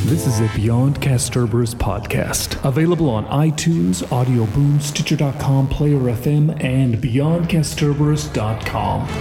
This is a Beyond Castorber's podcast, available on iTunes, Audio Boom, Stitcher.com, Player FM, and BeyondCastorbers.com.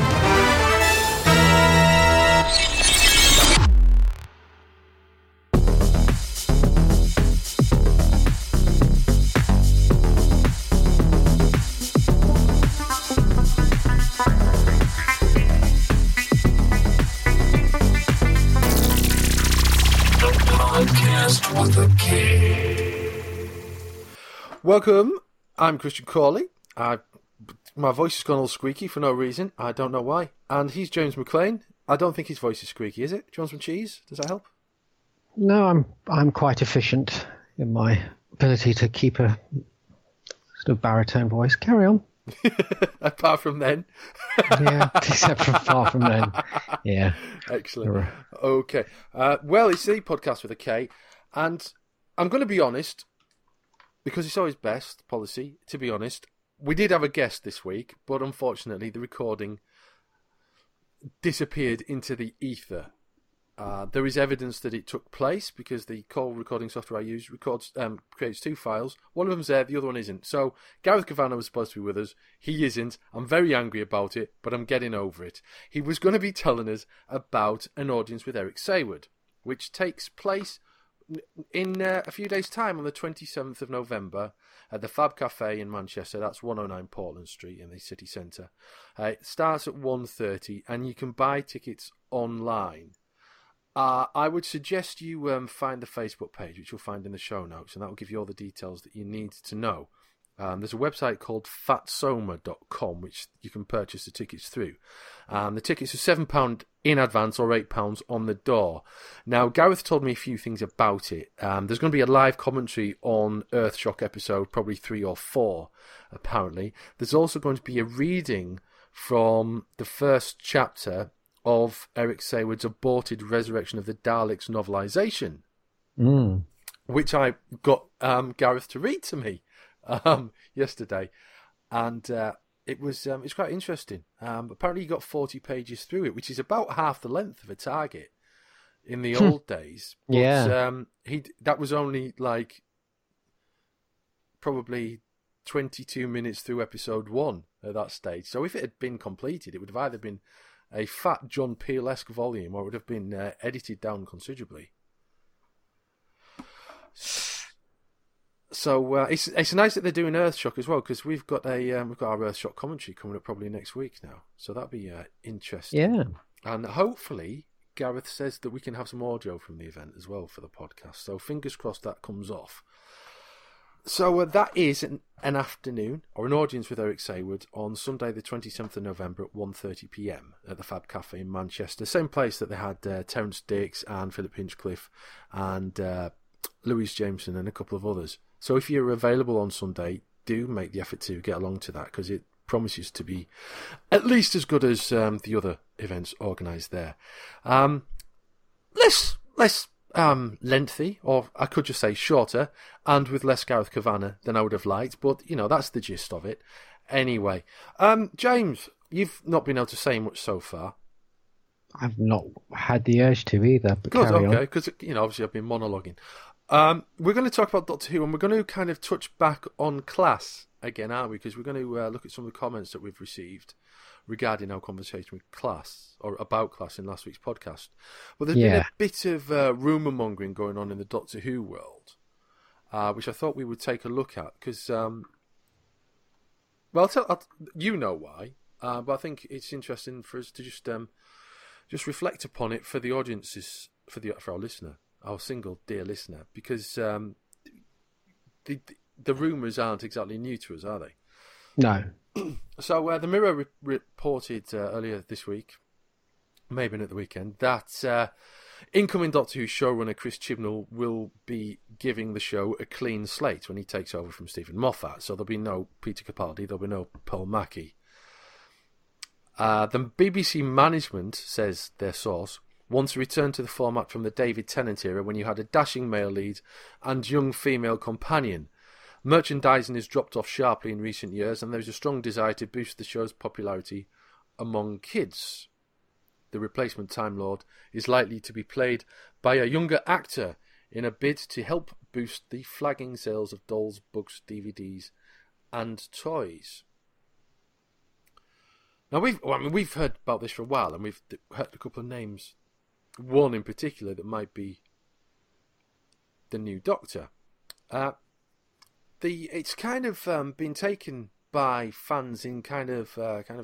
Welcome, I'm Christian Cawley. My voice has gone all squeaky for no reason. I don't know why. And he's James McLean. I don't think his voice is squeaky, is it? Do you want some cheese? Does that help? No, I'm quite efficient in my ability to keep a sort of baritone voice. Carry on. Apart from then. Yeah, except from far from then. Yeah. Excellent. Okay. Well, it's the podcast with a K. And I'm going to be honest, because it's always best policy, to be honest. We did have a guest this week, but unfortunately the recording disappeared into the ether. There is evidence that it took place because the call recording software I use creates two files. One of them's there, the other one isn't. So Gareth Kavanagh was supposed to be with us. He isn't. I'm very angry about it, but I'm getting over it. He was going to be telling us about An Audience with Eric Saward, which takes place in a few days' time on the 27th of November at the Fab Cafe in Manchester. That's 109 Portland Street in the city centre. It starts at 1:30 and you can buy tickets online. I would suggest you find the Facebook page, which you'll find in the show notes, and that will give you all the details that you need to know. There's a website called fatsoma.com, which you can purchase the tickets through. The tickets are £7 in advance or £8 on the door. Now, Gareth told me a few things about it. There's going to be a live commentary on Earthshock episode, probably 3 or 4, apparently. There's also going to be a reading from the first chapter of Eric Saward's aborted Resurrection of the Daleks novelisation, which I got Gareth to read to me yesterday, and it was quite interesting. Apparently he got 40 pages through it, which is about half the length of a Target in the old days. But, yeah. That was only like probably 22 minutes through episode 1 at that stage. So if it had been completed, it would have either been a fat John Peel-esque volume or it would have been edited down considerably. So it's nice that they're doing Earthshock as well, because we've got our Earthshock commentary coming up probably next week now. So that'll be interesting. Yeah. And hopefully Gareth says that we can have some audio from the event as well for the podcast. So fingers crossed that comes off. So that is an afternoon or an audience with Eric Saward on Sunday the 27th of November at 1:30 p.m. at the Fab Cafe in Manchester. Same place that they had Terence Dix and Philip Hinchcliffe and Louise Jameson and a couple of others. So if you're available on Sunday, do make the effort to get along to that, because it promises to be at least as good as the other events organised there. Less lengthy, or I could just say shorter, and with less Gareth Kavanagh than I would have liked, but that's the gist of it. Anyway, James, you've not been able to say much so far. I've not had the urge to either, but good, carry on. Okay, because obviously I've been monologuing. We're going to talk about Doctor Who, and we're going to kind of touch back on Class again, aren't we? Because we're going to look at some of the comments that we've received regarding our conversation with Class, or about Class in last week's podcast. But there's been a bit of rumour mongering going on in the Doctor Who world, which I thought we would take a look at, because, you know why, but I think it's interesting for us to just reflect upon it for the audiences, for our listener, our single dear listener, because the rumours aren't exactly new to us, are they? No. So the Mirror reported earlier this week, maybe at the weekend, that incoming Doctor Who showrunner Chris Chibnall will be giving the show a clean slate when he takes over from Stephen Moffat. So there'll be no Peter Capaldi, there'll be no Paul Mackey. The BBC management, says their source, wants to return to the format from the David Tennant era, when you had a dashing male lead and young female companion. Merchandising has dropped off sharply in recent years, and there is a strong desire to boost the show's popularity among kids. The replacement Time Lord is likely to be played by a younger actor in a bid to help boost the flagging sales of dolls, books, DVDs, and toys. Now we've heard about this for a while, and we've heard a couple of names. One in particular that might be the new Doctor. It's kind of been taken by fans in kind of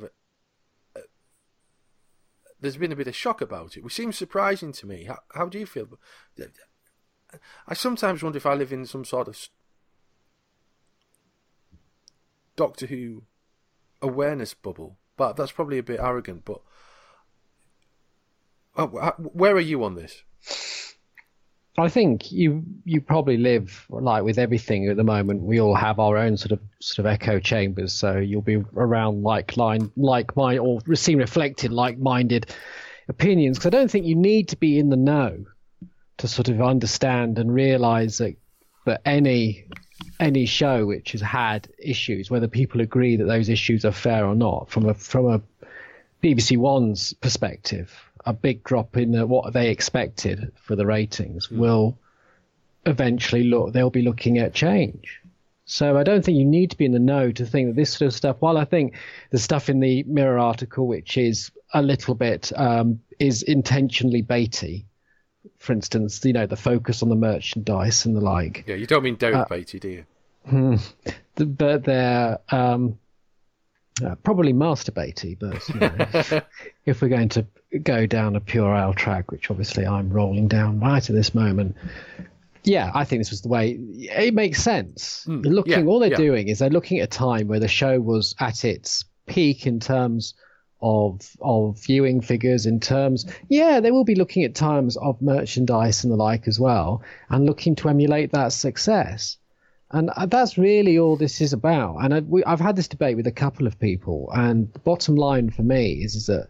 there's been a bit of shock about it, which seems surprising to me. How do you feel? I sometimes wonder if I live in some sort of Doctor Who awareness bubble, but that's probably a bit arrogant. But where are you on this? I think you probably live like with everything at the moment. We all have our own sort of echo chambers, so you'll be around like-minded or see reflected like-minded opinions. Because I don't think you need to be in the know to sort of understand and realise that any show which has had issues, whether people agree that those issues are fair or not, from a BBC One's perspective, a big drop in what they expected for the ratings will eventually they'll be looking at change. So I don't think you need to be in the know to think that this sort of stuff, while I think the stuff in the Mirror article, which is a little bit, is intentionally baity, for instance, the focus on the merchandise and the like. Yeah, you don't mean Derek Beatty, do you? But they're probably masturbating, but if we're going to go down a puerile track, which obviously I'm rolling down right at this moment, I think this was the way. It makes sense. All they're doing is they're looking at a time where the show was at its peak in terms of viewing figures, in terms, they will be looking at times of merchandise and the like as well, and looking to emulate that success. And that's really all this is about. And I've had this debate with a couple of people, and the bottom line for me is that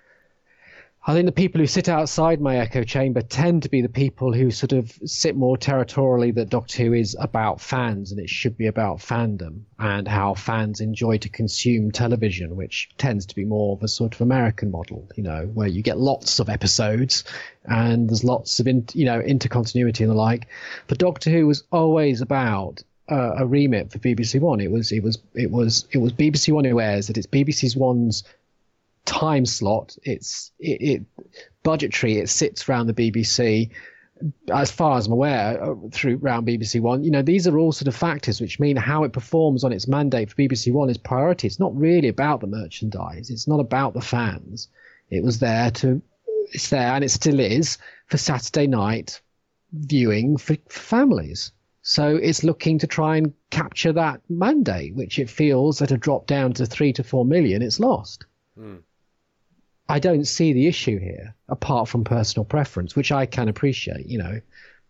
I think the people who sit outside my echo chamber tend to be the people who sort of sit more territorially that Doctor Who is about fans, and it should be about fandom and how fans enjoy to consume television, which tends to be more of a sort of American model, where you get lots of episodes and there's lots of intercontinuity and the like. But Doctor Who was always about a remit for BBC One. It was BBC One who airs it. It's BBC One's time slot. It budgetary. It sits around the BBC. As far as I'm aware, through around BBC One, these are all sort of factors which mean how it performs on its mandate for BBC One is priority. It's not really about the merchandise. It's not about the fans. It's there and it still is for Saturday night viewing for families. So it's looking to try and capture that mandate, which it feels that a drop down to 3 to 4 million, it's lost. I don't see the issue here, apart from personal preference, which I can appreciate. A lot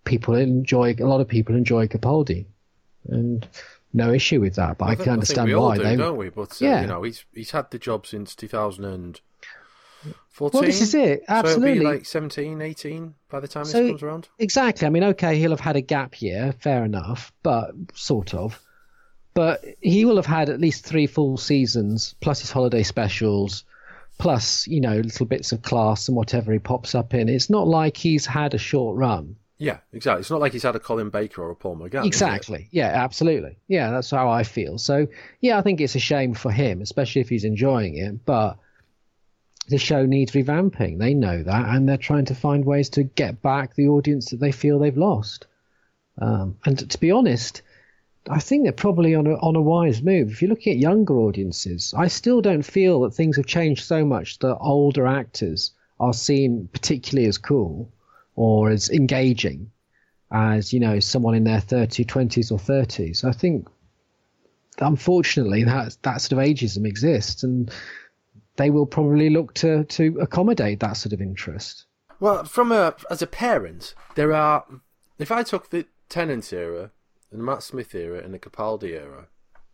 of people enjoy Capaldi, and no issue with that. But I can understand why. Don't we? But he's had the job since 2014. Well, this is it. Absolutely. So it'll be like 17, 18 by the time this comes around. Exactly. I mean, okay, he'll have had a gap year, fair enough, but sort of. But he will have had at least 3 full seasons, plus his holiday specials, plus, little bits of class and whatever he pops up in. It's not like he's had a short run. Yeah, exactly. It's not like he's had a Colin Baker or a Paul McGann. Exactly. Yeah, absolutely. Yeah, that's how I feel. So, I think it's a shame for him, especially if he's enjoying it. But the show needs revamping. They know that, and they're trying to find ways to get back the audience that they feel they've lost. And to be honest, I think they're probably on a wise move. If you're looking at younger audiences, I still don't feel that things have changed so much that older actors are seen particularly as cool or as engaging as, someone in their 20s or 30s. I think, unfortunately, that sort of ageism exists, and they will probably look to accommodate that sort of interest. Well, as a parent, if I took the Tennant era, the Matt Smith era and the Capaldi era,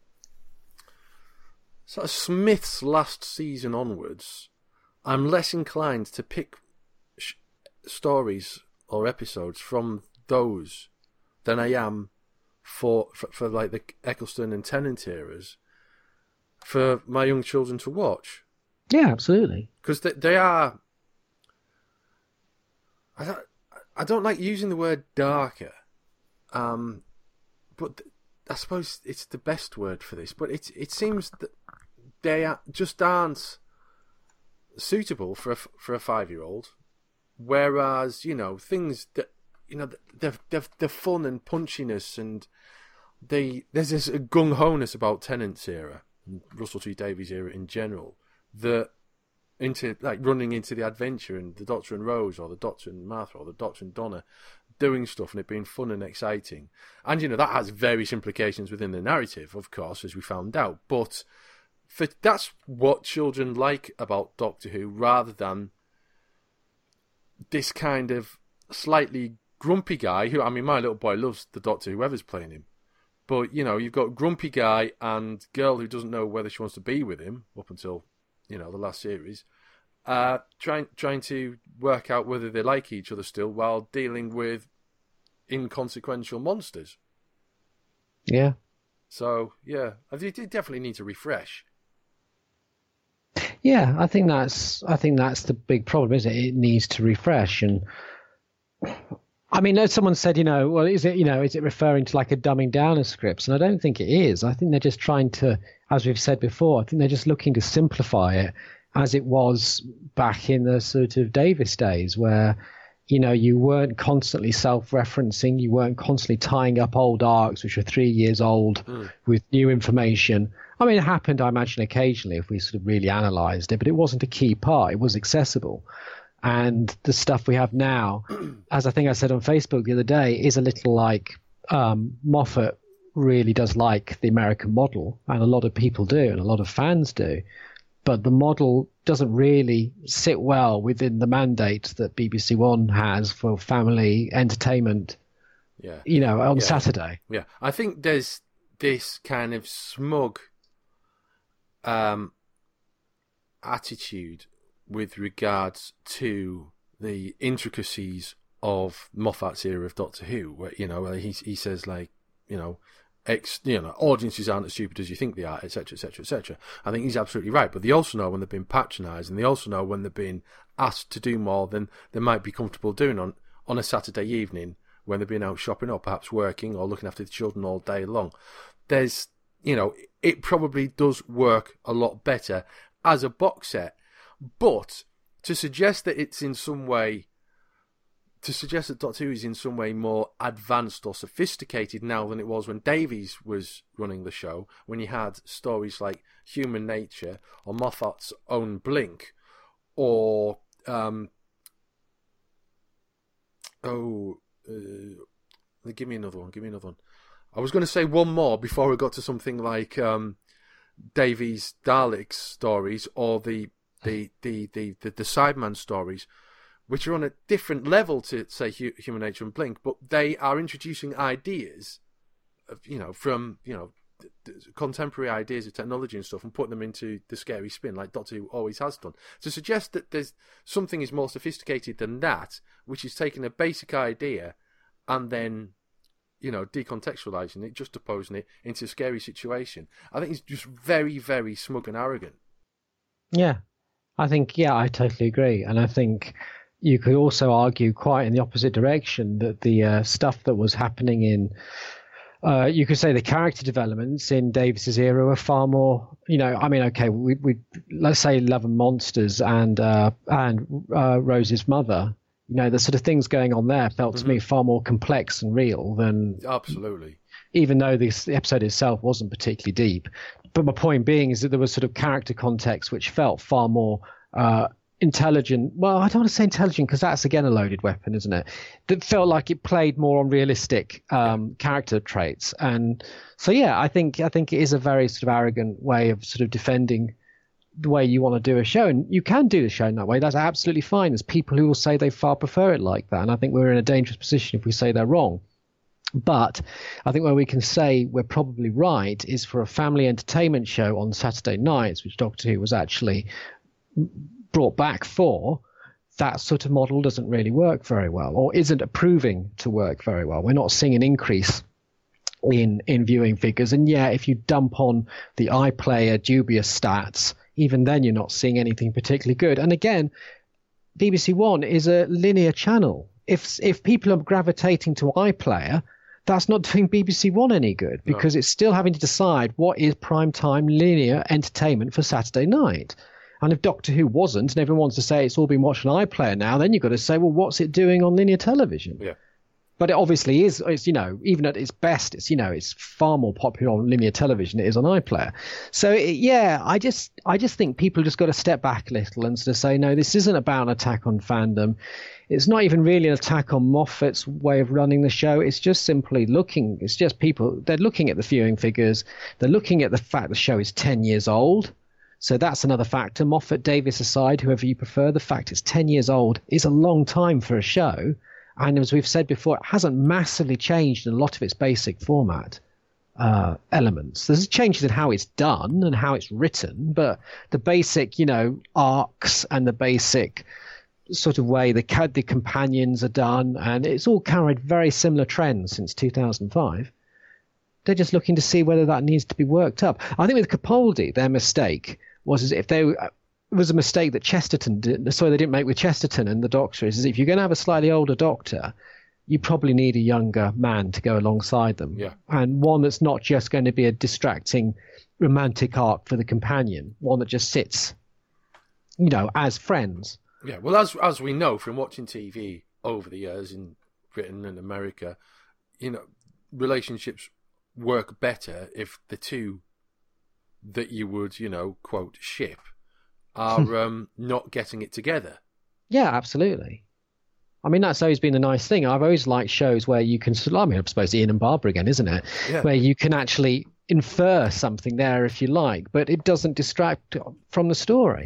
sort of Smith's last season onwards, I'm less inclined to pick stories or episodes from those than I am for like the Eccleston and Tennant eras for my young children to watch. Yeah, absolutely. Because they are... I don't like using the word darker, but I suppose it's the best word for this. But it seems that they aren't suitable for a 5-year-old. Whereas things that they're fun and punchiness, and there's this gung ho-ness about Tennant's era and Russell T Davies era in general, that running into the adventure and the Doctor and Rose, or the Doctor and Martha, or the Doctor and Donna doing stuff and it being fun and exciting. And that has various implications within the narrative, of course, as we found out. But that's what children like about Doctor Who, rather than this kind of slightly grumpy guy who, my little boy loves the Doctor, whoever's playing him. But, you've got grumpy guy and girl who doesn't know whether she wants to be with him up until, the last series, trying to work out whether they like each other still while dealing with inconsequential monsters. Yeah. So, yeah, they definitely need to refresh. Yeah, I think that's the big problem, isn't it? It needs to refresh. And someone said, well, is it referring to like a dumbing down of scripts? And I don't think it is. I think they're just trying to, as we've said before, I think they're just looking to simplify it as it was back in the sort of Davis days, where, you weren't constantly self-referencing, you weren't constantly tying up old arcs which were 3 years old with new information. It happened, I imagine, occasionally if we sort of really analysed it, but it wasn't a key part. It was accessible. And the stuff we have now, as I think I said on Facebook the other day, is a little like Moffat really does like the American model, and a lot of people do, and a lot of fans do. But the model doesn't really sit well within the mandate that BBC One has for family entertainment, on Saturday. Yeah, I think there's this kind of smug attitude with regards to the intricacies of Moffat's era of Doctor Who, where he says, like, audiences aren't as stupid as you think they are, etc., etc., etc. I think he's absolutely right, but they also know when they're being patronised, and they also know when they're being asked to do more than they might be comfortable doing on a Saturday evening when they're being out shopping or perhaps working or looking after the children all day long. There's, it probably does work a lot better as a box set. But to suggest that Doctor Who is in some way more advanced or sophisticated now than it was when Davies was running the show, when you had stories like Human Nature or Moffat's own Blink, or give me another one. I was going to say one more before we got to something like Davies' Daleks stories, or the Sideman stories, which are on a different level to, say, Human Nature and Blink, but they are introducing ideas of, from contemporary ideas of technology and stuff, and putting them into the scary spin, like Doctor Who always has done. To suggest that there's something is more sophisticated than that, which is taking a basic idea and then decontextualizing it, juxtaposing it into a scary situation, I think it's just very, very smug and arrogant. Yeah, I totally agree. And I think you could also argue quite in the opposite direction, that the stuff that was happening in, you could say the character developments in Davis's era were far more, okay, we let's say Love and Monsters and Rose's Mother, the sort of things going on there felt to me far more complex and real than... Absolutely. Even though the episode itself wasn't particularly deep. But my point being is that there was sort of character context which felt far more intelligent. Well, I don't want to say intelligent because that's, again, a loaded weapon, isn't it? That felt like it played more on realistic character traits. And so, yeah, I think it is a very sort of arrogant way of sort of defending the way you want to do a show. And you can do the show in that way. That's absolutely fine. There's people who will say they far prefer it like that. And I think we're in a dangerous position if we say they're wrong. But I think where we can say we're probably right is for a family entertainment show on Saturday nights, which Doctor Who was actually brought back for, that sort of model doesn't really work very well, or isn't proving to work very well. We're not seeing an increase in viewing figures. And yeah, if you dump on the iPlayer dubious stats, even then you're not seeing anything particularly good. And again, BBC One is a linear channel. If people are gravitating to iPlayer, that's not doing BBC One any good, because it's still having to decide what is primetime linear entertainment for Saturday night. And if Doctor Who wasn't, and everyone wants to say it's all been watched on iPlayer now, then you've got to say, well, what's it doing on linear television? Yeah. But it obviously is, it's, even at its best, it's far more popular on linear television than it is on iPlayer. So, I just think people just got to step back a little and sort of say, no, this isn't about an attack on fandom. It's not even really an attack on Moffat's way of running the show. It's just simply it's just people, they're looking at the viewing figures. They're looking at the fact the show is 10 years old. So that's another factor. Moffat, Davis aside, whoever you prefer, the fact it's 10 years old is a long time for a show. And as we've said before, it hasn't massively changed in a lot of its basic format elements. There's changes in how it's done and how it's written, but the basic, arcs and the basic sort of way the companions are done, and it's all carried very similar trends since 2005. They're just looking to see whether that needs to be worked up. I think with Capaldi, their mistake was as if it was a mistake that Chesterton did. Sorry, they didn't make with Chesterton and the Doctor. Is if you're going to have a slightly older Doctor, you probably need a younger man to go alongside them. Yeah. And one that's not just going to be a distracting romantic arc for the companion, one that just sits, as friends. Yeah, well, as we know from watching TV over the years in Britain and America, relationships work better if the two that you would, quote, ship are not getting it together. Yeah, absolutely. I mean, that's always been a nice thing. I've always liked shows where you can, I suppose Ian and Barbara again, isn't it? Yeah. Where you can actually infer something there if you like, but it doesn't distract from the story.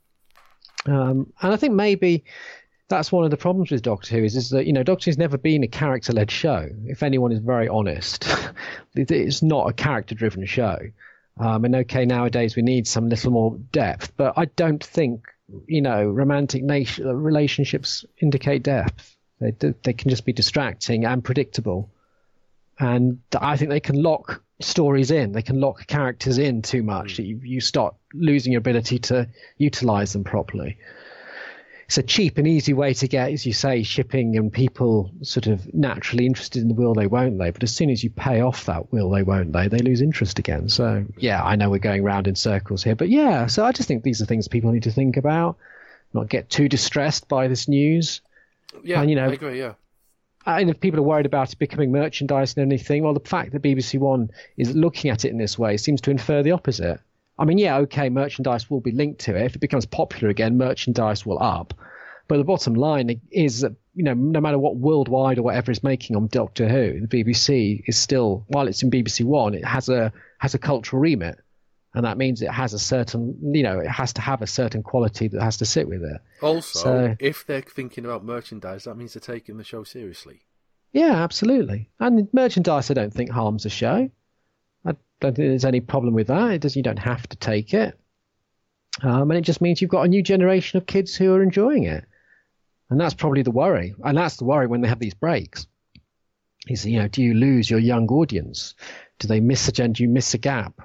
And I think maybe that's one of the problems with Doctor Who is that, Doctor Who's never been a character-led show. If anyone is very honest, it's not a character-driven show. And okay, nowadays we need some little more depth, but I don't think, romantic relationships indicate depth. They can just be distracting and predictable. And I think they can lock stories in. They can lock characters in too much. You start losing your ability to utilize them properly. It's a cheap and easy way to get, as you say, shipping and people sort of naturally interested in the will they, won't they. But as soon as you pay off that will they, won't they lose interest again. So, yeah, I know we're going round in circles here. But, yeah, so I just think these are things people need to think about, not get too distressed by this news. Yeah, and, I agree, yeah. And if people are worried about it becoming merchandise and anything, well, the fact that BBC One is looking at it in this way seems to infer the opposite. I mean, yeah, okay, merchandise will be linked to it. If it becomes popular again, merchandise will up. But the bottom line is that, no matter what Worldwide or whatever is making on Doctor Who, the BBC is still, while it's in BBC One, it has a cultural remit. And that means it has a certain, it has to have a certain quality that has to sit with it. Also, if they're thinking about merchandise, that means they're taking the show seriously. Yeah, absolutely. And merchandise, I don't think harms a show. I don't think there's any problem with that. You don't have to take it. And it just means you've got a new generation of kids who are enjoying it. And that's probably the worry. And that's the worry when they have these breaks. Is, do you lose your young audience? Do you miss a gap?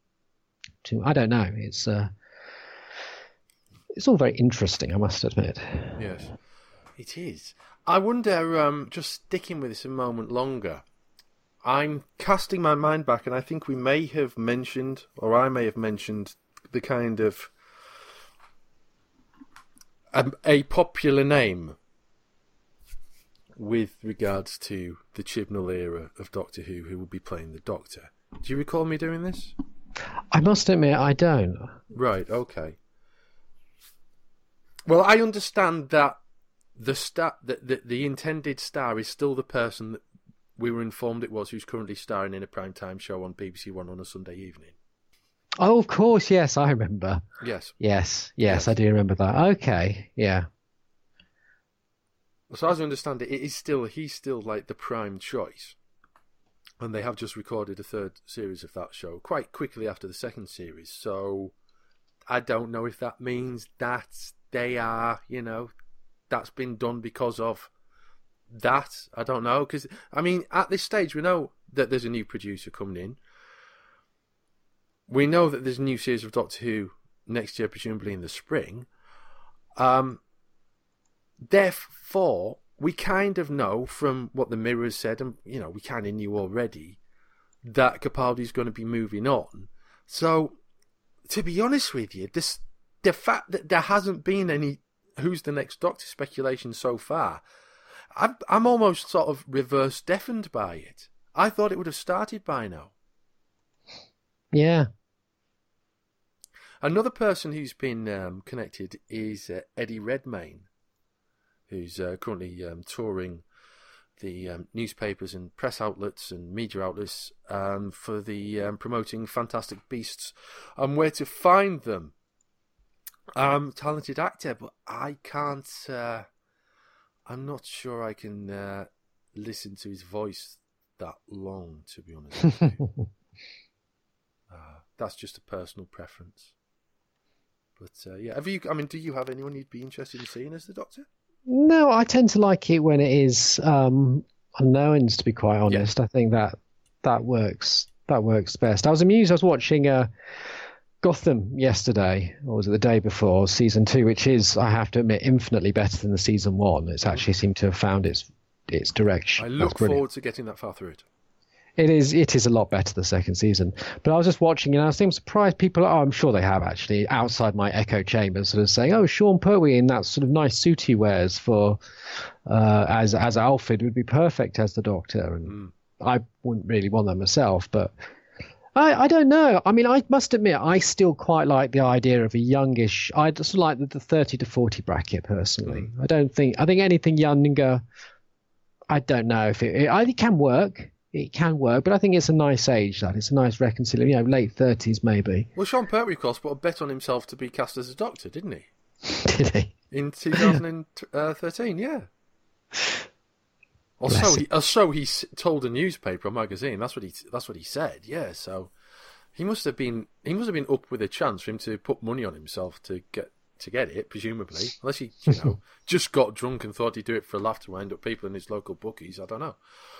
I don't know. It's all very interesting, I must admit. Yes, it is. I wonder, just sticking with this a moment longer, I'm casting my mind back, and I think we may have mentioned, or I may have mentioned, the kind of a popular name with regards to the Chibnall era of Doctor Who will be playing the Doctor. Do you recall me doing this? I must admit, I don't. Right, okay. Well, I understand that the intended star is still the person that we were informed it was, who's currently starring in a primetime show on BBC One on a Sunday evening. Oh, of course, yes, I remember. Yes, I do remember that. Okay, yeah. So as I understand it, he's still like the prime choice. And they have just recorded a third series of that show quite quickly after the second series. So I don't know if that means that they are, that's been done because of that. I don't know. Because, I mean, at this stage, we know that there's a new producer coming in. We know that there's a new series of Doctor Who next year, presumably in the spring. therefore, we kind of know from what the Mirror said, and we kind of knew already that Capaldi's going to be moving on. So, to be honest with you, the fact that there hasn't been any who's the next Doctor speculation so far, I'm almost sort of reverse deafened by it. I thought it would have started by now. Yeah. Another person who's been connected is Eddie Redmayne, who's currently touring the newspapers and press outlets and media outlets for the promoting Fantastic Beasts and where to find them. Talented actor, but I can't. I'm not sure I can listen to his voice that long, to be honest with you. That's just a personal preference. But yeah, do you have anyone you'd be interested in seeing as the Doctor? No, I tend to like it when it is unknowns, to be quite honest. Yeah. I think that works best. I was amused. I was watching Gotham yesterday, or was it the day before, season 2, which is, I have to admit, infinitely better than the season 1. It's actually seemed to have found its direction. I look forward to getting that far through it. It is a lot better the second season. But I was just watching and I was surprised people, I'm sure they have actually, outside my echo chamber, sort of saying, oh, Sean Pertwee in that sort of nice suit he wears for as Alfred would be perfect as the Doctor. And I wouldn't really want that myself, but I don't know. I mean, I must admit, I still quite like the idea of a youngish, I just like the 30 to 40 bracket personally. I think anything younger, I don't know if it can work. It can work, but I think it's a nice age. That it's a nice reconciliation. Late 30s maybe. Well, Sean Pertwee, of course, put a bet on himself to be cast as a Doctor, didn't he? Did he? In 2013, yeah. Or so he told a newspaper or magazine. That's what he said. Yeah. So he must have been up with a chance for him to put money on himself to get it, presumably. Unless he just got drunk and thought he'd do it for a laugh to wind up people in his local bookies. I don't know.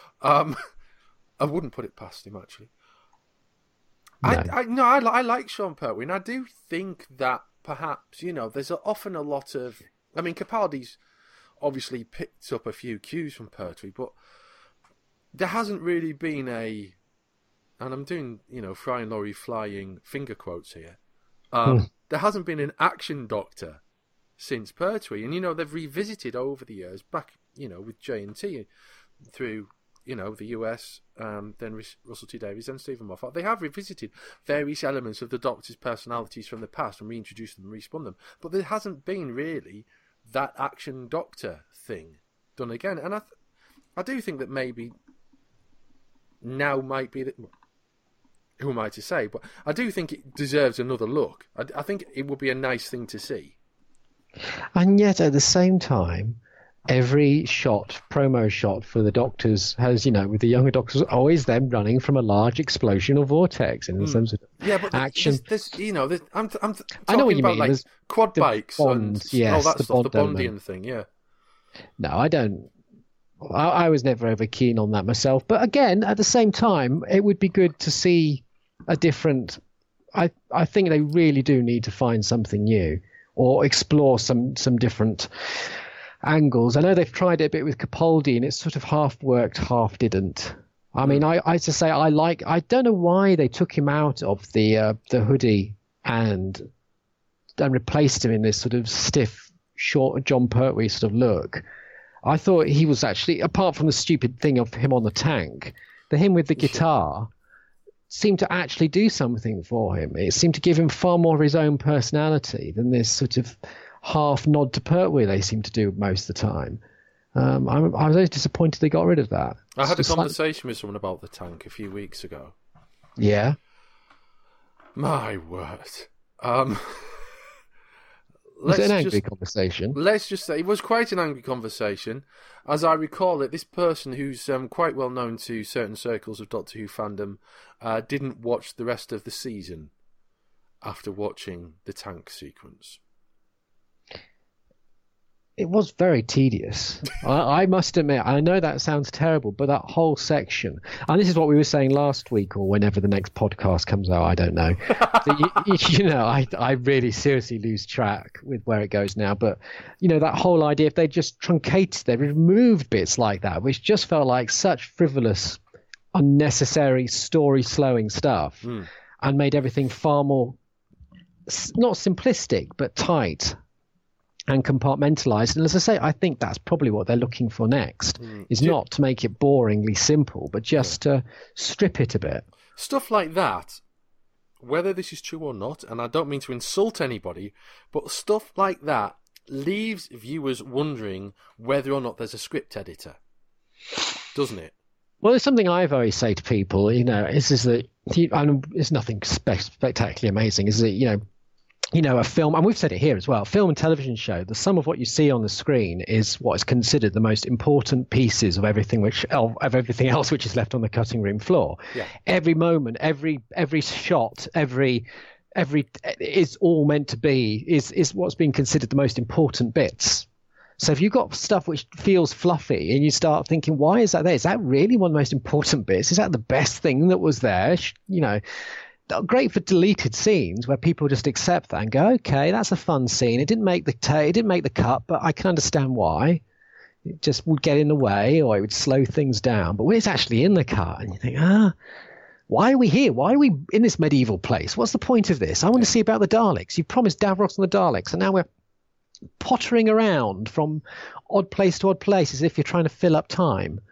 I wouldn't put it past him, actually. No. I like Sean Pertwee, and I do think that perhaps, there's often a lot of... I mean, Capaldi's obviously picked up a few cues from Pertwee, but there hasn't really been a... And I'm doing, Fry and Laurie flying finger quotes here. There hasn't been an action Doctor since Pertwee, and, they've revisited over the years, back, with J&T through... the US, then Russell T Davies and Stephen Moffat. They have revisited various elements of the Doctor's personalities from the past and reintroduced them and respun them. But there hasn't been really that action Doctor thing done again. And I do think that maybe now might be... who am I to say? But I do think it deserves another look. I think it would be a nice thing to see. And yet, at the same time... every promo shot for the Doctors has, with the younger Doctors, always them running from a large explosion or vortex in some sort of action. I'm I know what you mean. Like quad bikes Bonds, and all that stuff, the Bondian thing, yeah. No, I don't. I was never over keen on that myself. But again, at the same time, it would be good to see a different... I think they really do need to find something new or explore some different... angles. I know they've tried it a bit with Capaldi and it's sort of half worked, half didn't. I mean, I to say I don't know why they took him out of the hoodie and replaced him in this sort of stiff, short John Pertwee sort of look. I thought he was actually, apart from the stupid thing of him on the tank, him with the guitar seemed to actually do something for him. It seemed to give him far more of his own personality than this sort of half nod to Pertwee they seem to do most of the time. I was very disappointed they got rid of that. I had a conversation with someone about the tank a few weeks ago. Yeah? My word. Was it an angry conversation? Let's just say it was quite an angry conversation. As I recall it, this person who's quite well known to certain circles of Doctor Who fandom didn't watch the rest of the season after watching the tank sequence. it was very tedious. I must admit, I know that sounds terrible, but that whole section, and this is what we were saying last week or whenever the next podcast comes out, I don't know. I really seriously lose track with where it goes now. But, that whole idea, if they just truncated, they removed bits like that, which just felt like such frivolous, unnecessary story-slowing stuff, and made everything far more, not simplistic, but tight and compartmentalized. And as I say, I think that's probably what they're looking for next, is not to make it boringly simple, but just to strip it a bit. Stuff like that, whether this is true or not, and I don't mean to insult anybody, but stuff like that leaves viewers wondering whether or not there's a script editor, doesn't it? Well, there's something I always say to people, is that, it's nothing spectacularly amazing, is that, a film, and we've said it here as well, film and television show, the sum of what you see on the screen is what is considered the most important pieces of everything everything else which is left on the cutting room floor. Yeah. Every moment, every shot, every is all meant to be is what's being considered the most important bits. So if you've got stuff which feels fluffy and you start thinking, why is that there? Is that really one of the most important bits? Is that the best thing that was there? Great for deleted scenes where people just accept that and go, okay, that's a fun scene. It didn't make the cut, but I can understand why. It just would get in the way, or it would slow things down. But when it's actually in the cut, and you think, why are we here? Why are we in this medieval place? What's the point of this? I want to see about the Daleks. You promised Davros and the Daleks, and now we're pottering around from odd place to odd place as if you're trying to fill up time.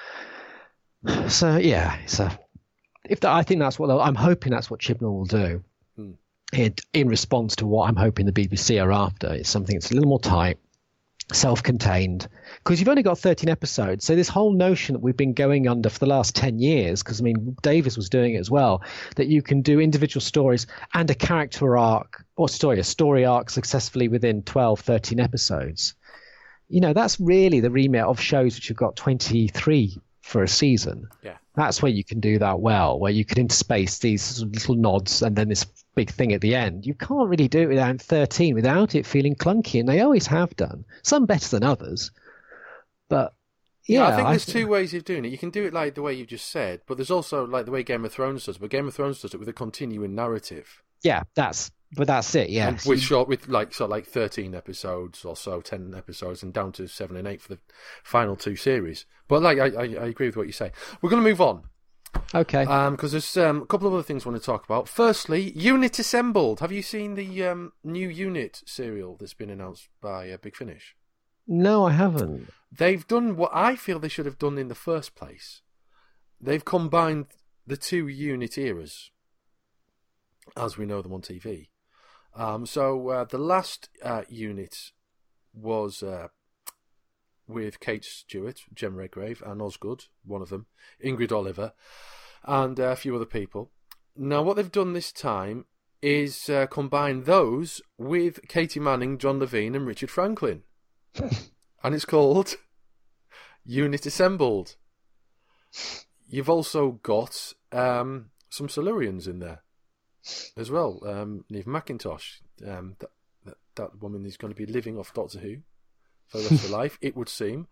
So yeah, I think that's what I'm hoping that's what Chibnall will do. In response to what I'm hoping the BBC are after. It's something that's a little more tight, self-contained, because you've only got 13 episodes. So this whole notion that we've been going under for the last 10 years, because Davis was doing it as well, that you can do individual stories and a character arc or a story arc successfully within 12, 13 episodes. That's really the remit of shows which have got 23 for a season. Yeah. That's where you can do that well, where you can interspace these little nods and then this big thing at the end. You can't really do it without 13 without it feeling clunky, and they always have done. Some better than others. But yeah, I think there's two ways of doing it. You can do it like the way you just said, but there's also like the way Game of Thrones does it. But Game of Thrones does it with a continuing narrative. Yeah, that's it, yeah. And with 13 episodes or so, 10 episodes, and down to 7 and 8 for the final two series. But I agree with what you say. We're going to move on. Okay. Because there's a couple of other things I want to talk about. Firstly, Unit Assembled. Have you seen the new Unit serial that's been announced by Big Finish? No, I haven't. They've done what I feel they should have done in the first place. They've combined the two Unit eras, as we know them on TV. So the last unit was with Kate Stewart, Jem Redgrave, and Osgood, one of them, Ingrid Oliver, and a few other people. Now, what they've done this time is combine those with Katie Manning, John Levine, and Richard Franklin. And it's called Unit Assembled. You've also got some Silurians in there as well. Niamh McIntosh, that woman is going to be living off Doctor Who for the rest of her life, it would seem.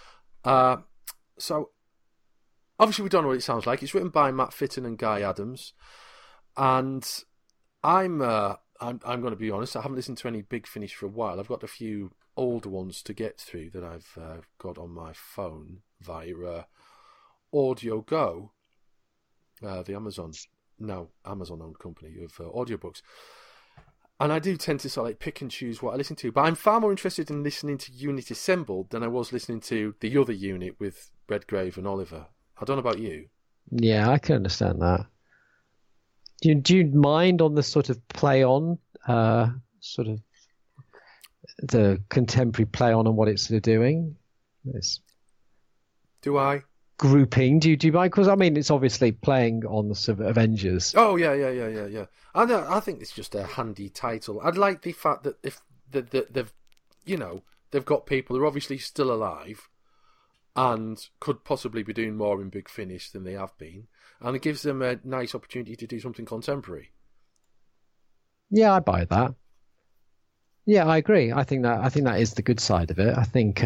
So, obviously we don't know what it sounds like. It's written by Matt Fitton and Guy Adams. And I'm going to be honest, I haven't listened to any Big Finish for a while. I've got a few older ones to get through that I've got on my phone via Audio Go, the Amazon-owned company of audiobooks. And I do tend to sort of like pick and choose what I listen to, but I'm far more interested in listening to Unit Assembled than I was listening to the other unit with Redgrave and Oliver. I don't know about you. Yeah, I can understand that. Do you mind on the sort of play on, sort of the contemporary play on and what it's sort of doing? Do I? Grouping. Do you mind? Because I mean, it's obviously playing on the sort of Avengers. Oh yeah. I think it's just a handy title. I'd like the fact that if they've got people who are obviously still alive and could possibly be doing more in Big Finish than they have been, and it gives them a nice opportunity to do something contemporary. Yeah, I buy that. Yeah, I agree. I think that is the good side of it. I think,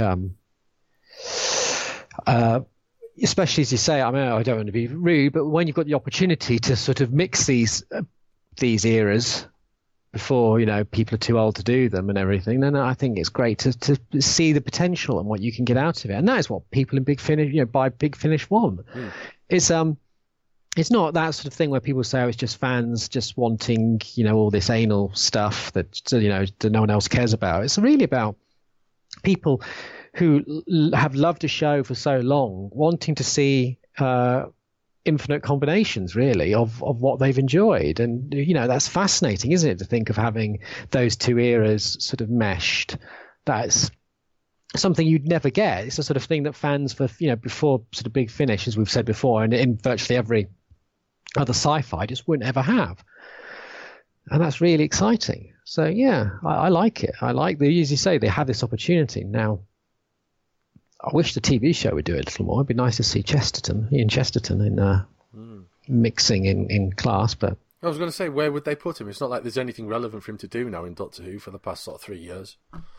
especially as you say, I mean, I don't want to be rude, but when you've got the opportunity to sort of mix these eras before, you know, people are too old to do them and everything, then I think it's great to see the potential and what you can get out of it. And that is what people in Big Finish, you know, by Big Finish want. It's not that sort of thing where people say, oh, it's just fans just wanting, you know, all this anal stuff that, you know, that no one else cares about. It's really about people who have loved a show for so long, wanting to see infinite combinations, really, of what they've enjoyed. And, you know, that's fascinating, isn't it, to think of having those two eras sort of meshed. That's something you'd never get. It's the sort of thing that fans for, you know, before sort of Big Finish, as we've said before, and in virtually every other sci-fi, just wouldn't ever have. And that's really exciting. So, yeah, I like it. I like, as you say, they have this opportunity. Now, I wish the TV show would do it a little more. It'd be nice to see Ian Chesterton in mixing in class. But I was going to say, where would they put him? It's not like there's anything relevant for him to do now in Doctor Who for the past sort of 3 years.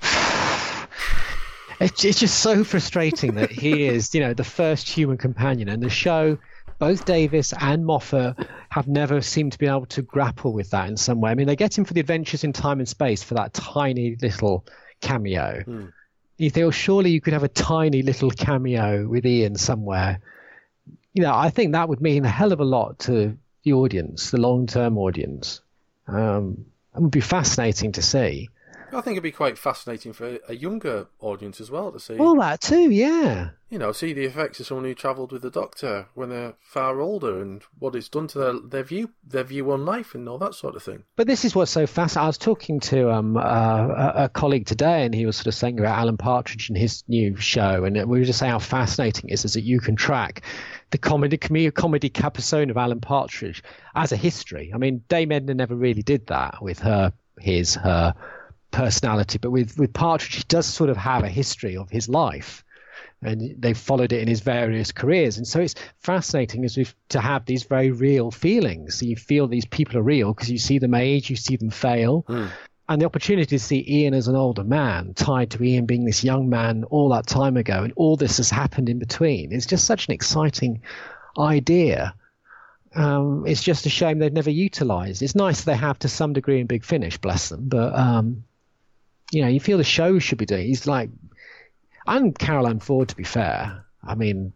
It's just so frustrating that he is, you know, the first human companion, and the show, both Davis and Moffat have never seemed to be able to grapple with that in some way. I mean, they get him for the Adventures in Time and Space for that tiny little cameo. You think, well, surely you could have a tiny little cameo with Ian somewhere. You know, I think that would mean a hell of a lot to the audience, the long-term audience. It would be fascinating to see. I think it'd be quite fascinating for a younger audience as well to see. Well, that too, yeah. You know, see the effects of someone who travelled with the Doctor when they're far older and what it's done to their view on life and all that sort of thing. But this is what's so fascinating. I was talking to a colleague today, and he was sort of saying about Alan Partridge and his new show, and we were just saying how fascinating it is that you can track the comedy capacion of Alan Partridge as a history. I mean, Dame Edna never really did that with her personality, but with Partridge, he does sort of have a history of his life, and they've followed it in his various careers. And so it's fascinating to have these very real feelings. So you feel these people are real because you see them age, you see them fail. And the opportunity to see Ian as an older man tied to Ian being this young man all that time ago, and all this has happened in between. It's just such an exciting idea. It's just a shame they've never utilised. It's nice that they have to some degree in Big Finish, bless them, but you know, you feel the show should be doing. He's like, and Carol Ann Ford, to be fair. I mean,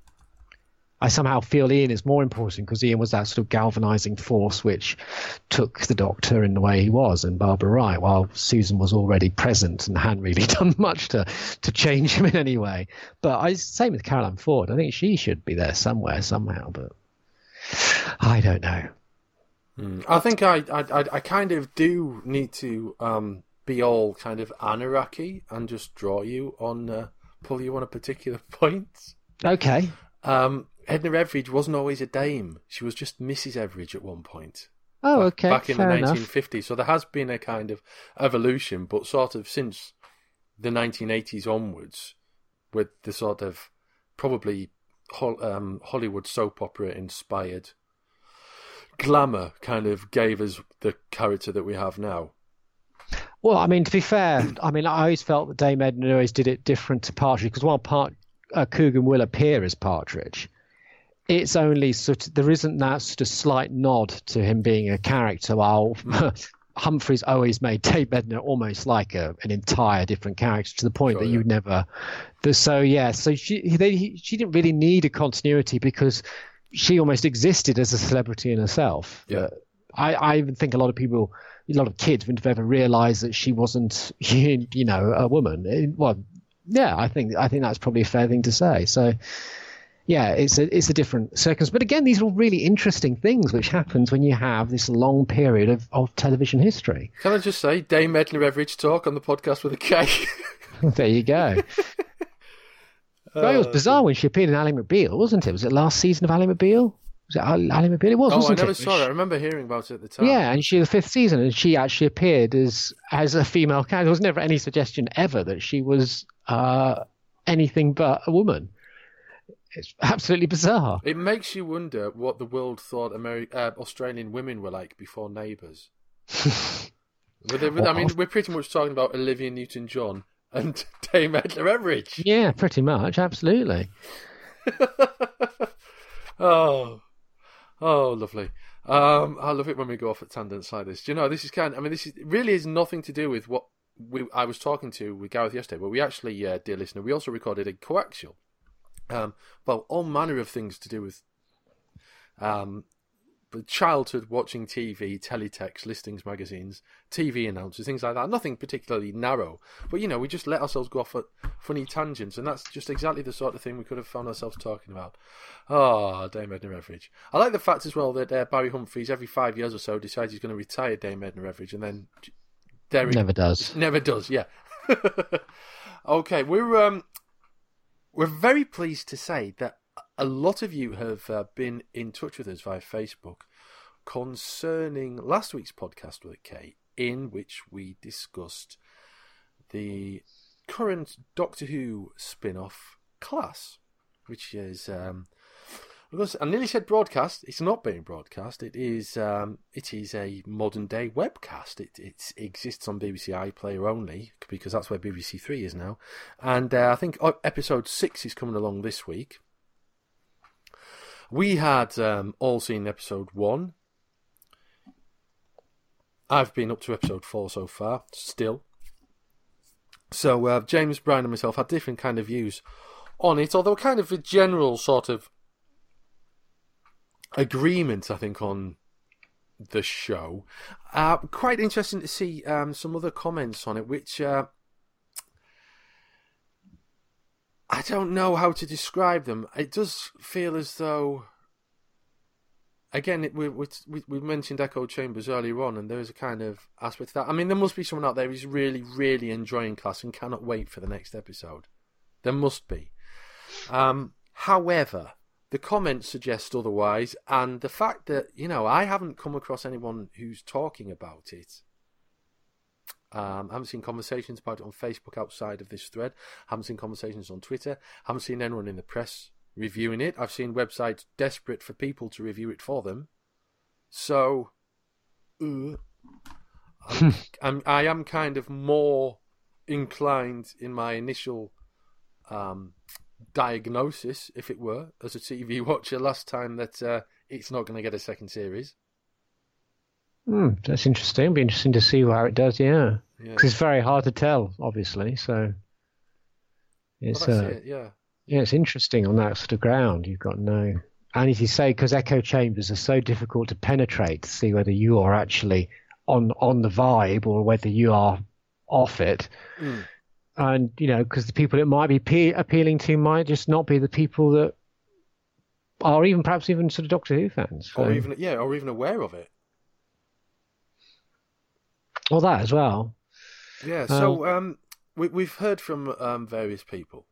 I somehow feel Ian is more important because Ian was that sort of galvanising force which took the Doctor in the way he was, and Barbara Wright, while Susan was already present and hadn't really done much to change him in any way. But same with Carol Ann Ford. I think she should be there somewhere, somehow, but I don't know. I think I kind of do need to be all kind of anarchy and just draw you on, pull you on a particular point. Okay. Edna Everage wasn't always a dame. She was just Mrs. Everage at one point. Oh, okay. Back in Fair the enough. 1950s. So there has been a kind of evolution, but sort of since the 1980s onwards, with the sort of probably Hollywood soap opera inspired glamour kind of gave us the character that we have now. Well, I mean, to be fair, I mean, I always felt that Dame Edna always did it different to Partridge, because while Coogan will appear as Partridge, it's only sort of, there isn't that sort of slight nod to him being a character, while Humphreys always made Dame Edna almost like an entire different character, to the point that you never. So she didn't really need a continuity because she almost existed as a celebrity in herself. Yeah. I even think a lot of kids wouldn't have ever realised that she wasn't, you know, a woman. Well, yeah, I think that's probably a fair thing to say. So, yeah, it's a different circumstance. But again, these are all really interesting things which happens when you have this long period of television history. Can I just say, Dame Edna Everage talk on the podcast with a K? There you go. It was bizarre when she appeared in Ally McBeal, wasn't it? Was it last season of Ally McBeal? Was it Ally McBeal? It was, wasn't it? I never saw it. I remember hearing about it at the time. Yeah, and the 5th season, and she actually appeared as a female character. There was never any suggestion ever that she was anything but a woman. It's absolutely bizarre. It makes you wonder what the world thought Australian women were like before Neighbours. I mean, we're pretty much talking about Olivia Newton-John and Dame Edna Everage. Yeah, pretty much, absolutely. Oh, lovely. I love it when we go off at tangents like this. Do you know, this really is nothing to do with what I was talking with Gareth yesterday, but we actually, dear listener, we also recorded a coaxial. All manner of things to do with childhood, watching TV, teletext, listings, magazines, TV announcers, things like that. Nothing particularly narrow, but we just let ourselves go off at funny tangents, and that's just exactly the sort of thing we could have found ourselves talking about. Oh, Dame Edna Everage. I like the fact as well that Barry Humphries every 5 years or so decides he's going to retire Dame Edna Everage, and then never does. Never does, yeah. Okay, we're very pleased to say that a lot of you have been in touch with us via Facebook concerning last week's podcast with Kate, in which we discussed the current Doctor Who spin-off Class, which is I nearly said broadcast. It's not being broadcast. It is a modern day webcast. It exists on BBC iPlayer only, because that's where BBC Three is now, and I think episode 6 is coming along this week. We had all seen episode 1. I've been up to episode 4 so far, still. So James, Brian and myself had different kind of views on it, although kind of a general sort of agreement, I think, on the show. Quite interesting to see some other comments on it, which I don't know how to describe them. It does feel as though, again, we mentioned echo chambers earlier on, and there's a kind of aspect of that. I mean, there must be someone out there who's really, really enjoying Class and cannot wait for the next episode. There must be. However, the comments suggest otherwise, and the fact that, I haven't come across anyone who's talking about it. I haven't seen conversations about it on Facebook outside of this thread. Haven't seen conversations on Twitter. Haven't seen anyone in the press reviewing it. I've seen websites desperate for people to review it for them. So, I am kind of more inclined in my initial diagnosis, if it were, as a TV watcher last time, that it's not going to get a second series. That's interesting. It'll be interesting to see how it does, yeah. Because it's very hard to tell, obviously. So it's it's interesting on that sort of ground. You've got no, and as you say, because echo chambers are so difficult to penetrate to see whether you are actually on the vibe or whether you are off it. And because the people it might be appealing to might just not be the people that are perhaps even sort of Doctor Who fans, so. or even aware of it. Well, that as well. Yeah, so we've heard from various people.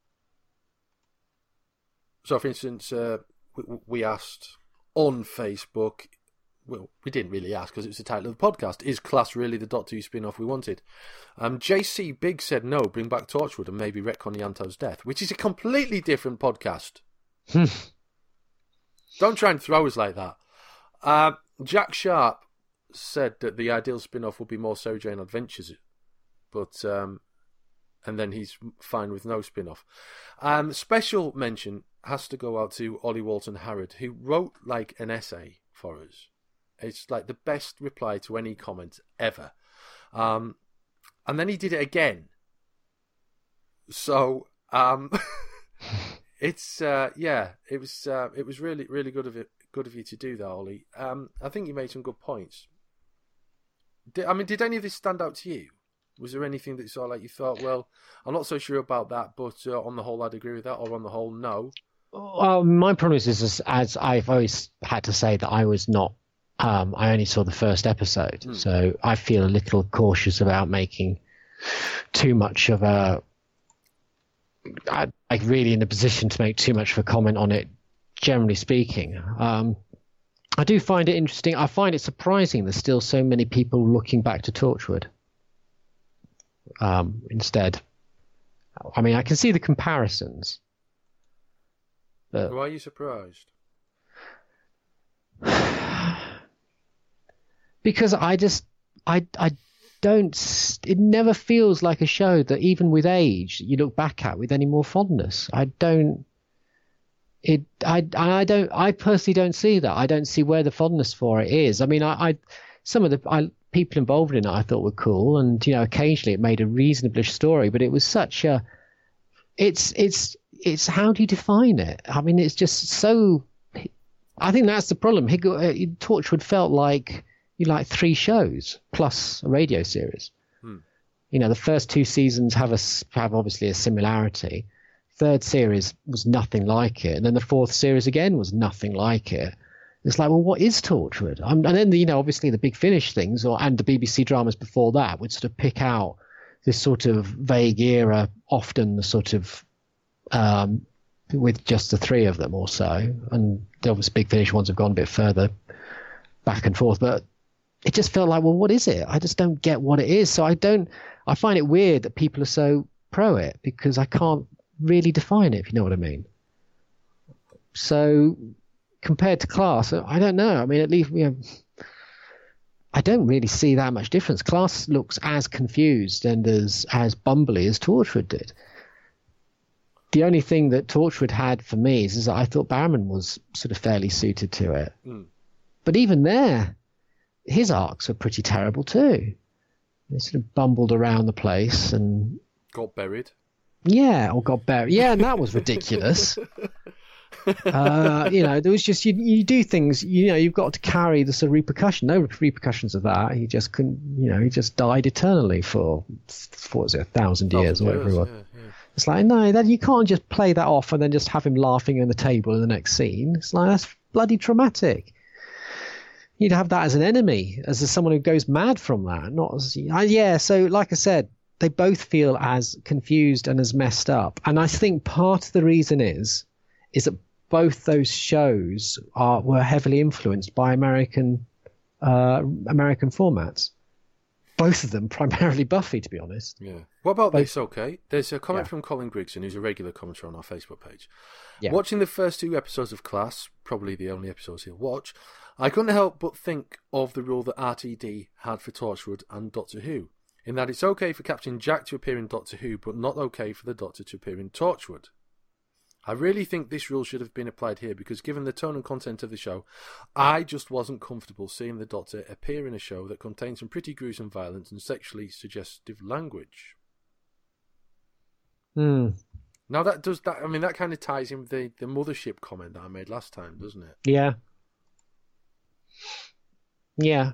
So, for instance, we asked on Facebook, well, we didn't really ask because it was the title of the podcast, is Class really the Doctor Who spin-off we wanted? JC Big said no, bring back Torchwood and maybe retcon Yanto's death, which is a completely different podcast. Don't try and throw us like that. Jack Sharp said that the ideal spin-off would be more Sarah Jane Adventures, but and then he's fine with no spin-off. Special mention has to go out to Ollie Walton Harrod, who wrote like an essay for us. It's like the best reply to any comment ever, and then he did it again. So it's it was really, really good of you to do that, Ollie. I think you made some good points. Did any of this stand out to you? Was there anything that sort of like you thought, well, I'm not so sure about that, but on the whole, I'd agree with that, or on the whole, no? Well, my problem is as I've always had to say that I was not. I only saw the first episode, so I feel a little cautious about making too much of really in a position to make too much of a comment on it, generally speaking. I do find it interesting. I find it surprising there's still so many people looking back to Torchwood instead. I mean, I can see the comparisons. But... Why are you surprised? Because I it never feels like a show that even with age you look back at with any more fondness. I personally don't see that. I don't see where the fondness for it is. I mean, some of the people involved in it I thought were cool, and occasionally it made a reasonable story, but it was such a, it's how do you define it? I mean, it's just so. I think that's the problem. Torchwood felt like 3 shows plus a radio series. The first 2 seasons have obviously a similarity. Third series was nothing like it, and then the 4th series again was nothing like it. It's like, well, what is Torchwood? And then obviously the Big Finish things, and the BBC dramas before that would sort of pick out this sort of vague era, often the sort of with just the 3 of them or so, and the obvious Big Finish ones have gone a bit further back and forth, but it just felt like, well, what is it? I just don't get what it is. So I find it weird that people are so pro it, because I can't really define it, if you know what I mean. So compared to Class, I don't know. I mean, at least I don't really see that much difference. Class looks as confused and as bumbly as Torchwood did. The only thing that Torchwood had for me is that I thought Barrowman was sort of fairly suited to it. But even there, his arcs were pretty terrible too. They sort of bumbled around the place and got buried. Yeah, or got buried. Yeah, and that was ridiculous. There was just you do things. You've got to carry the sort of repercussion. No repercussions of that. He just couldn't. He just died eternally for what was it, 1,000 years or whatever it was. Yeah. It's like, no, that you can't just play that off and then just have him laughing on the table in the next scene. It's like, that's bloody traumatic. You'd have that as an enemy, as someone who goes mad from that. Not as So, like I said, they both feel as confused and as messed up. And I think part of the reason is that both those shows were heavily influenced by American formats. Both of them primarily Buffy, to be honest. Yeah. What about this? Okay, there's a comment from Colin Grigson, who's a regular commenter on our Facebook page. Yeah. Watching the first 2 episodes of Class, probably the only episodes he'll watch, I couldn't help but think of the rule that RTD had for Torchwood and Doctor Who, in that it's okay for Captain Jack to appear in Doctor Who, but not okay for the Doctor to appear in Torchwood. I really think this rule should have been applied here, because given the tone and content of the show, I just wasn't comfortable seeing the Doctor appear in a show that contains some pretty gruesome violence and sexually suggestive language. Now that kind of ties in with the mothership comment that I made last time, doesn't it? Yeah. Yeah.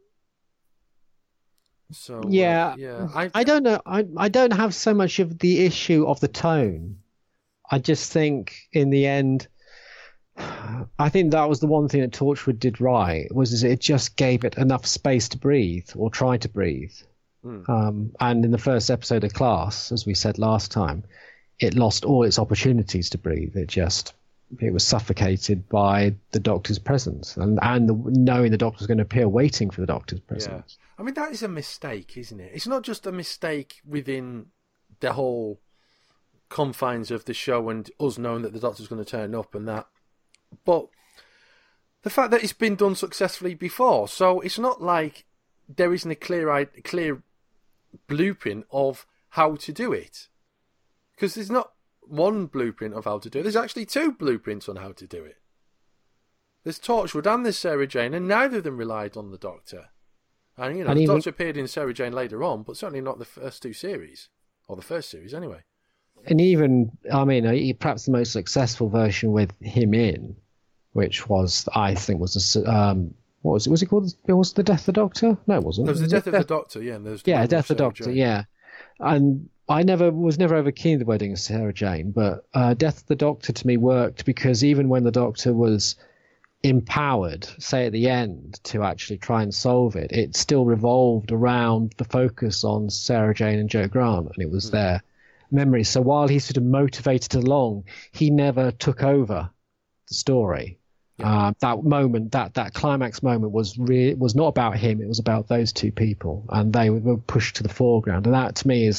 So I don't know. I don't have so much of the issue of the tone. I just think in the end, I think that was the one thing that Torchwood did right, was it just gave it enough space to breathe, or try to breathe. And in the first episode of Class, as we said last time, it lost all its opportunities to breathe. It was suffocated by the Doctor's presence and knowing the Doctor's going to appear, waiting for the Doctor's presence. Yeah. I mean, that is a mistake, isn't it? It's not just a mistake within the whole confines of the show and us knowing that the Doctor's going to turn up and that, but the fact that it's been done successfully before, so it's not like there isn't a clear blueprint of how to do it, because there's not one blueprint of how to do it, there's actually 2 blueprints on how to do it. There's Torchwood and there's Sarah Jane, and neither of them relied on the Doctor. And the Doctor appeared in Sarah Jane later on, but certainly not the first 2 series, or the first series anyway. And even, perhaps the most successful version with him in, which was, I think, was what was it? Was it called? It was the Death of the Doctor? No, it wasn't. There was the Death of the Doctor, yeah. And Death of the Doctor, yeah. And I was never over keen on the wedding of Sarah Jane, but Death of the Doctor to me worked because even when the Doctor was empowered, say at the end, to actually try and solve it, it still revolved around the focus on Sarah Jane and Jo Grant, and it was their memories. So while he sort of motivated along, he never took over the story. Yeah. That moment, that climax moment was not about him. It was about those 2 people, and they were pushed to the foreground. And that to me is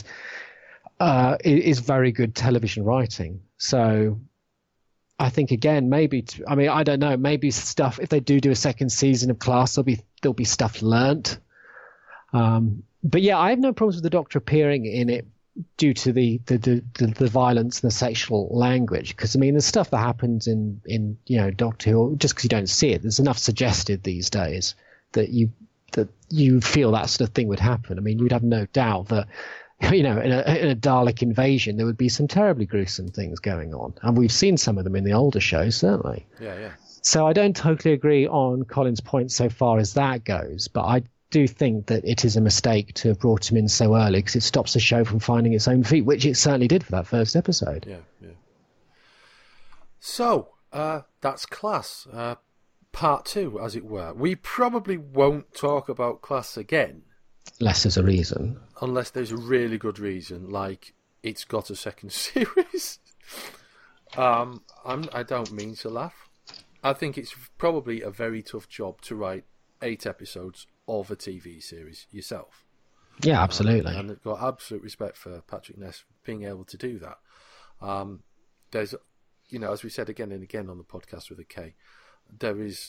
very good television writing. So I think again, I don't know, maybe stuff, if they do a second season of Class, there'll be stuff learnt. But yeah, I have no problems with the Doctor appearing in it due to the violence and the sexual language. Because I mean, the stuff that happens in Doctor Who, just because you don't see it, there's enough suggested these days that you feel that sort of thing would happen. I mean, you'd have no doubt that in a Dalek invasion there would be some terribly gruesome things going on, and we've seen some of them in the older shows, certainly. Yeah. So I don't totally agree on Colin's point so far as that goes, but I do think that it is a mistake to have brought him in so early, because it stops the show from finding its own feet, which it certainly did for that first episode. Yeah. So that's Class, part 2, as it were. We probably won't talk about Class again, unless there's a reason. Unless there's a really good reason, like it's got a second series. I don't mean to laugh. I think it's probably a very tough job to write 8 episodes of a TV series yourself. Yeah, absolutely. And I've got absolute respect for Patrick Ness being able to do that. There's, as we said again and again on the podcast with a K, there is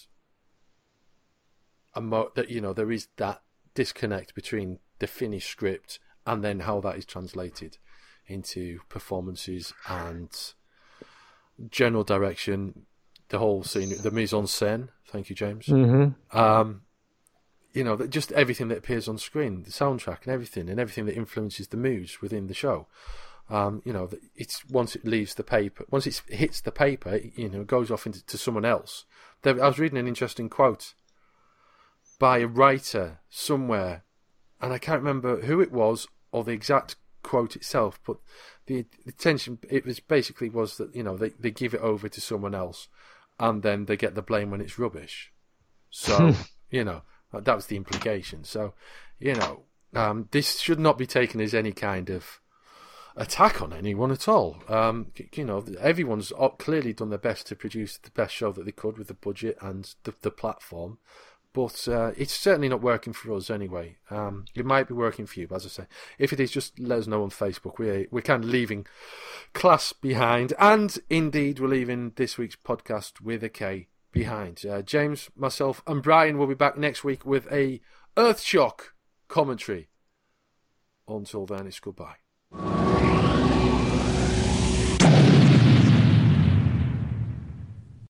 there is that disconnect between the finished script and then how that is translated into performances and general direction. The whole scene, the mise en scène. Thank you, James. Mm-hmm. Just everything that appears on screen, the soundtrack and everything that influences the moods within the show. It's once it leaves the paper, once it hits the paper, it goes off into someone else. I was reading an interesting quote by a writer somewhere, and I can't remember who it was or the exact quote itself, but the tension was that they give it over to someone else, and then they get the blame when it's rubbish. So that was the implication. So this should not be taken as any kind of attack on anyone at all. Everyone's clearly done their best to produce the best show that they could with the budget and the platform. But it's certainly not working for us anyway. It might be working for you, but as I say, if it is, just let us know on Facebook. We're kind of leaving Class behind, and indeed we're leaving this week's podcast with a K behind. James, myself, and Brian will be back next week with a Earthshock commentary. Until then, it's goodbye.